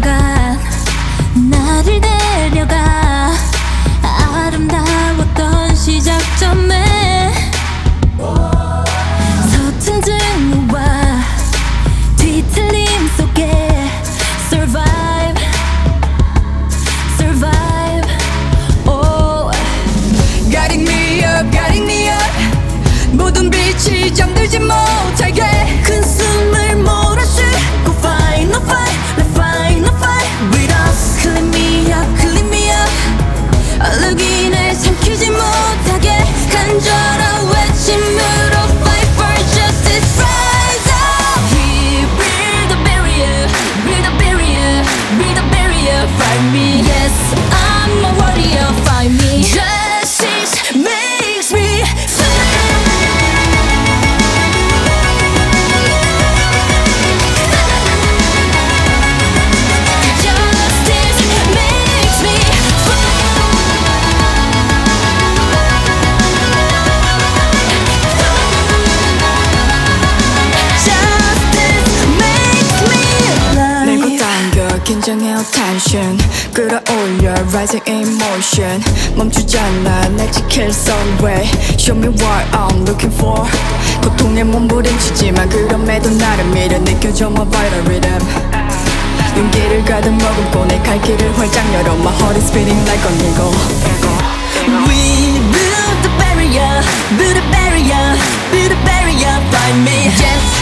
순간 나를 데려가 아름다웠던 시작점에 서툰 증오와 뒤틀림 속에 survive, survive. Oh. Guiding me up, guiding me up. 모든 빛이 잠들지 못하게 큰 숨을 몰아쉬고 fight, no fight, let's fight, no fight with us. Clean me up, clean me up. 얼룩인을 삼키지 못하게 간절한 외침으로 fight for justice. Rise up. We build a barrier, build a barrier, build a barrier. Fight me, yes, I'm a warrior. Fight me. Justice makes me 긴장해요 tension 끌어올려 rising emotion 멈추지 않아 날 지킬 sunray show me what I'm looking for 고통에 몸부림치지만 그럼에도 나를 밀어 느껴져 my vital rhythm 용기를 가득 머금고 내 갈 길을 활짝 열어 my heart is beating like an eagle We build the barrier, build a barrier, build a barrier. Find me, yes.